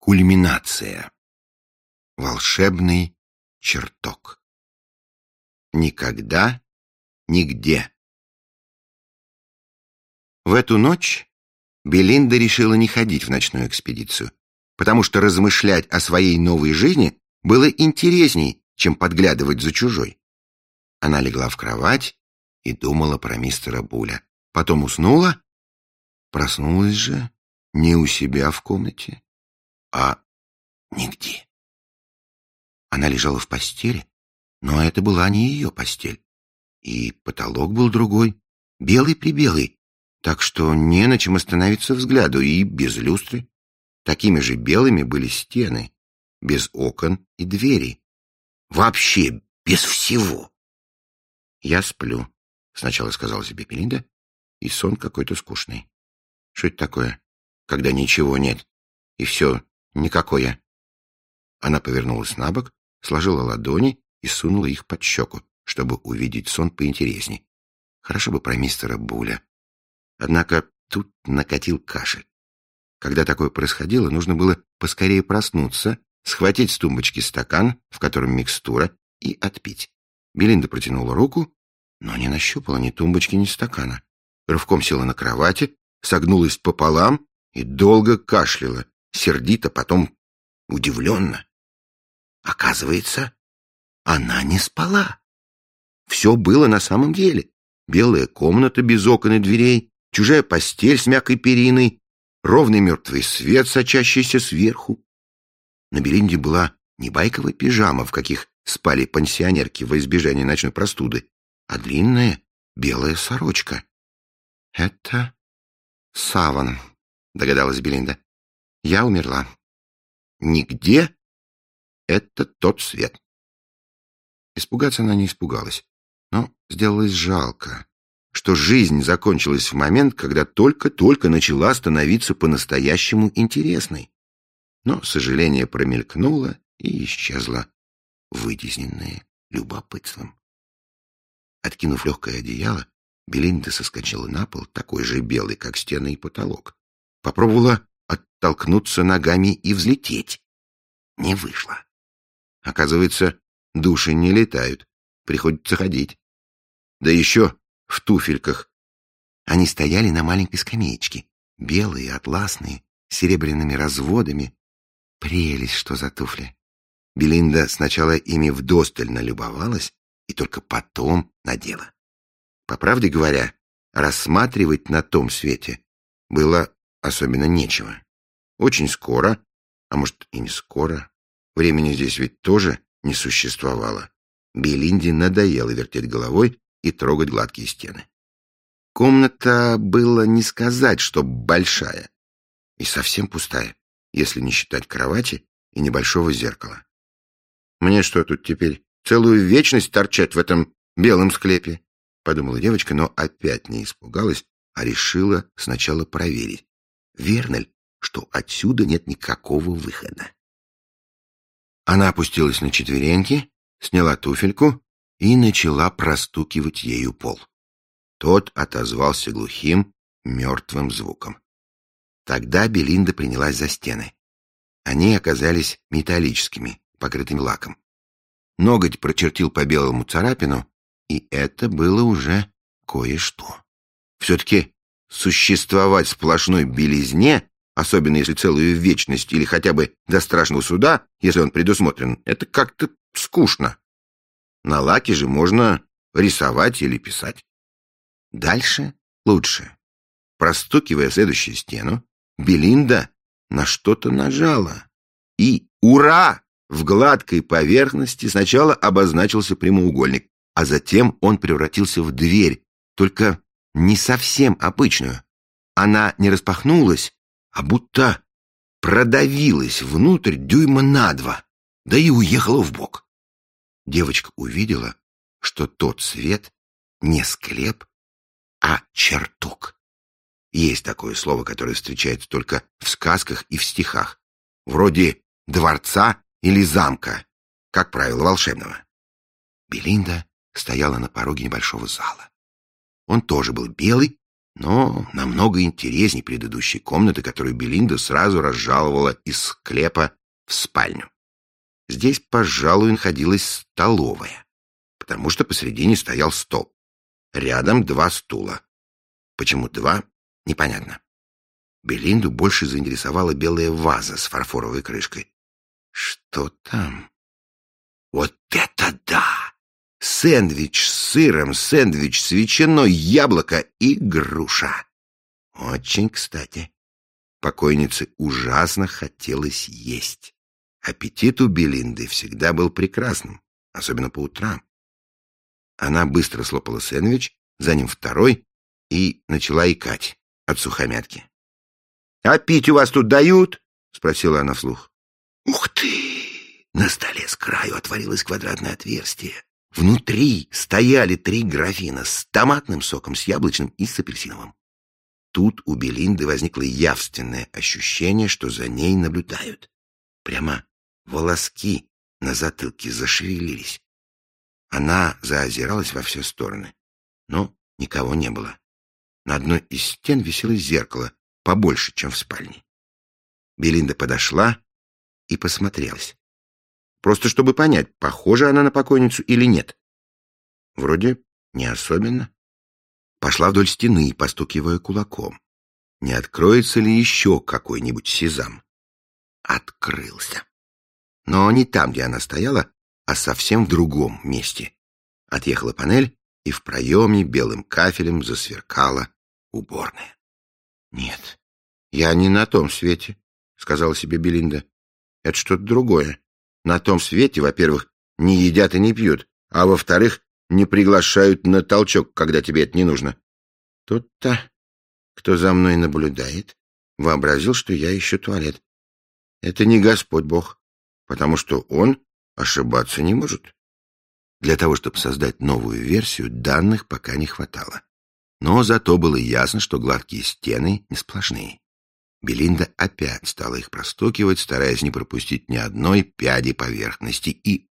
Кульминация. Волшебный чертог. Никогда, нигде. В эту ночь Белинда решила не ходить в ночную экспедицию, потому что размышлять о своей новой жизни было интересней, чем подглядывать за чужой. Она легла в кровать и думала про мистера Буля. Потом уснула, проснулась же не у себя в комнате, а нигде. Она лежала в постели, но это была не ее постель. И потолок был другой, белый-прибелый, так что не на чем остановиться взгляду, и без люстры. Такими же белыми были стены, без окон и дверей. Вообще без всего. «Я сплю», — сначала сказала себе Белинда, и сон какой-то скучный. Что это такое, когда ничего нет, и все никакое? Она повернулась на бок, сложила ладони и сунула их под щеку, чтобы увидеть сон поинтересней. Хорошо бы про мистера Буля. Однако тут накатил кашель. Когда такое происходило, нужно было поскорее проснуться, схватить с тумбочки стакан, в котором микстура, и отпить. Белинда протянула руку, но не нащупала ни тумбочки, ни стакана. Рывком села на кровати, согнулась пополам и долго кашляла, сердито, потом удивленно. Оказывается, она не спала. Все было на самом деле. Белая комната без окон и дверей, чужая постель с мягкой периной, ровный мертвый свет, сочащийся сверху. На Белинде была не байковая пижама, в каких спали пансионерки во избежание ночной простуды, а длинная белая сорочка. «Это саван», — догадалась Белинда. «Я умерла». «Нигде?» Это тот свет. Испугаться она не испугалась, но сделалось жалко, что жизнь закончилась в момент, когда только-только начала становиться по-настоящему интересной. Но сожаление промелькнуло и исчезло, вытесненное любопытством. Откинув легкое одеяло, Белинда соскочила на пол, такой же белый, как стены и потолок. Попробовала оттолкнуться ногами и взлететь. Не вышло. Оказывается, души не летают, приходится ходить. Да еще в туфельках. Они стояли на маленькой скамеечке, белые, атласные, с серебряными разводами. Прелесть, что за туфли. Белинда сначала ими вдосталь налюбовалась и только потом надела. По правде говоря, рассматривать на том свете было особенно нечего. Очень скоро, а может и не скоро, времени здесь ведь тоже не существовало, Белинде надоело вертеть головой и трогать гладкие стены. Комната была не сказать, что большая, и совсем пустая, если не считать кровати и небольшого зеркала. «Мне что тут теперь, целую вечность торчать в этом белом склепе?» — подумала девочка, но опять не испугалась, а решила сначала проверить, верно ли, что отсюда нет никакого выхода. Она опустилась на четвереньки, сняла туфельку и начала простукивать ею пол. Тот отозвался глухим, мертвым звуком. Тогда Белинда принялась за стены. Они оказались металлическими, покрытыми лаком. Ноготь прочертил по белому царапину, и это было уже кое-что. Все-таки существовать в сплошной белизне, особенно если целую вечность или хотя бы до страшного суда, если он предусмотрен, это как-то скучно. На лаке же можно рисовать или писать. Дальше лучше. Простукивая следующую стену, Белинда на что-то нажала. И, ура! В гладкой поверхности сначала обозначился прямоугольник, а затем он превратился в дверь, только не совсем обычную. Она не распахнулась, а будто продавилась внутрь дюйма на 2, да и уехала вбок. Девочка увидела, что тот свет не склеп, а чертог. Есть такое слово, которое встречается только в сказках и в стихах, вроде дворца или замка, как правило, волшебного. Белинда стояла на пороге небольшого зала. Он тоже был белый, но намного интересней предыдущей комнаты, которую Белинда сразу разжаловала из склепа в спальню. Здесь, пожалуй, находилась столовая, потому что посредине стоял стол. Рядом 2 стула. Почему 2? Непонятно. Белинду больше заинтересовала белая ваза с фарфоровой крышкой. Что там? Вот это да! Сэндвич с сыром, сэндвич с ветчиной, яблоко и груша. Очень кстати. Покойнице ужасно хотелось есть. Аппетит у Белинды всегда был прекрасным, особенно по утрам. Она быстро слопала сэндвич, за ним второй, и начала икать от сухомятки. — А пить у вас тут дают? — спросила она вслух. Ух ты! На столе с краю отворилось квадратное отверстие. Внутри стояли 3 графина с томатным соком, с яблочным и с апельсиновым. Тут у Белинды возникло явственное ощущение, что за ней наблюдают. Прямо волоски на затылке зашевелились. Она заозиралась во все стороны, но никого не было. На одной из стен висело зеркало, побольше, чем в спальне. Белинда подошла и посмотрелась. Просто чтобы понять, похожа она на покойницу или нет. Вроде не особенно. Пошла вдоль стены, постукивая кулаком. Не откроется ли еще какой-нибудь сезам? Открылся. Но не там, где она стояла, а совсем в другом месте. Отъехала панель, и в проеме белым кафелем засверкала уборная. «Нет, я не на том свете», — сказала себе Белинда. «Это что-то другое. На том свете, во-первых, не едят и не пьют, а во-вторых, не приглашают на толчок, когда тебе это не нужно. Тут-то, кто за мной наблюдает, вообразил, что я ищу туалет. Это не Господь Бог, потому что Он ошибаться не может». Для того, чтобы создать новую версию, данных пока не хватало. Но зато было ясно, что гладкие стены не сплошные. Белинда опять стала их простукивать, стараясь не пропустить ни одной пяди поверхности. И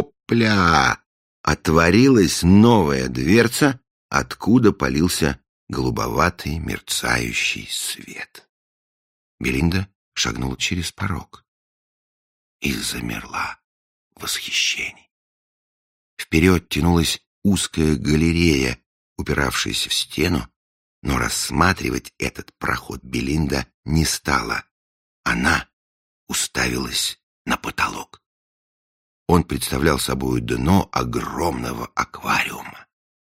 опля! Отворилась новая дверца, откуда полился голубоватый мерцающий свет. Белинда шагнула через порог и замерла в восхищении. Вперед тянулась узкая галерея, упиравшаяся в стену, но рассматривать этот проход Белинда не стала. Она уставилась на потолок. Он представлял собой дно огромного аквариума.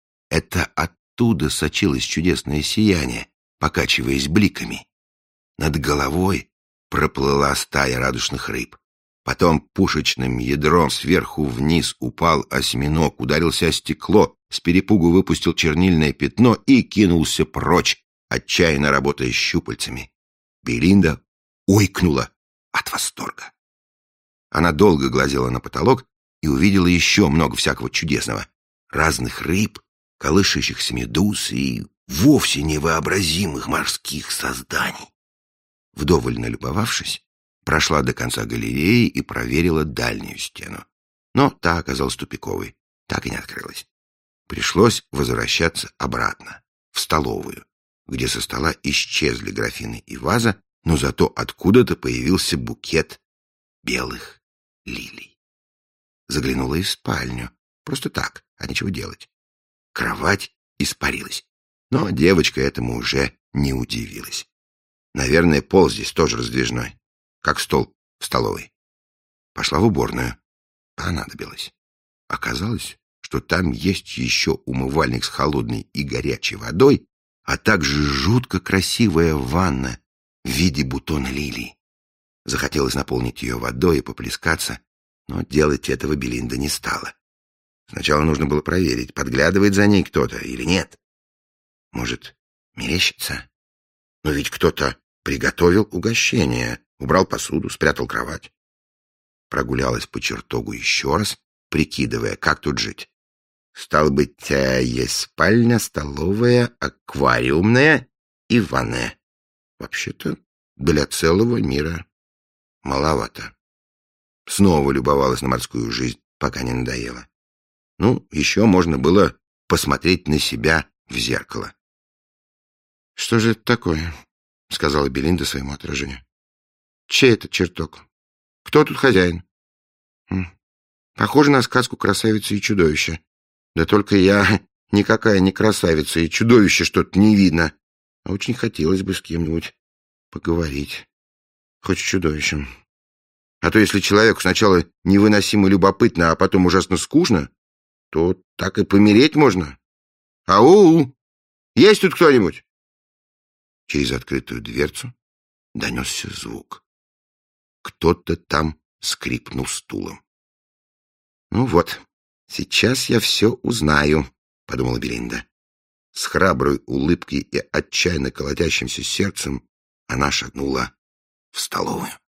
Это оттуда сочилось чудесное сияние, покачиваясь бликами. Над головой проплыла стая радужных рыб. Потом пушечным ядром сверху вниз упал осьминог, ударился о стекло, с перепугу выпустил чернильное пятно и кинулся прочь, отчаянно работая щупальцами. Белинда ойкнула от восторга. Она долго глазела на потолок и увидела еще много всякого чудесного. Разных рыб, колышащихся медуз и вовсе невообразимых морских созданий. Вдоволь налюбовавшись, прошла до конца галереи и проверила дальнюю стену. Но та оказалась тупиковой, так и не открылась. Пришлось возвращаться обратно, в столовую, где со стола исчезли графины и ваза, но зато откуда-то появился букет белых лилий. Заглянула и в спальню, просто так, а нечего делать. Кровать испарилась, но девочка этому уже не удивилась. Наверное, пол здесь тоже раздвижной, как стол в столовой. Пошла в уборную. Понадобилось. Оказалось, что там есть еще умывальник с холодной и горячей водой, а также жутко красивая ванна в виде бутона лилии. Захотелось наполнить ее водой и поплескаться, но делать этого Белинда не стала. Сначала нужно было проверить, подглядывает за ней кто-то или нет. Может, мерещится? Но ведь кто-то приготовил угощение, убрал посуду, спрятал кровать. Прогулялась по чертогу еще раз, прикидывая, как тут жить. Стало быть, есть спальня, столовая, аквариумная и ванная. Вообще-то для целого мира маловато. Снова любовалась на морскую жизнь, пока не надоело. Ну, еще можно было посмотреть на себя в зеркало. «Что же это такое?» — сказала Белинда своему отражению. «Чей это чертог? Кто тут хозяин?» «Похоже на сказку «Красавица и чудовище». Да только я никакая не красавица, и чудовище что-то не видно. А очень хотелось бы с кем-нибудь поговорить. Хоть с чудовищем. А то если человеку сначала невыносимо любопытно, а потом ужасно скучно, то так и помереть можно. Ау! Есть тут кто-нибудь?» Через открытую дверцу донесся звук. Кто-то там скрипнул стулом. «Ну вот, сейчас я все узнаю», — подумала Белинда. С храброй улыбкой и отчаянно колотящимся сердцем она шагнула в столовую.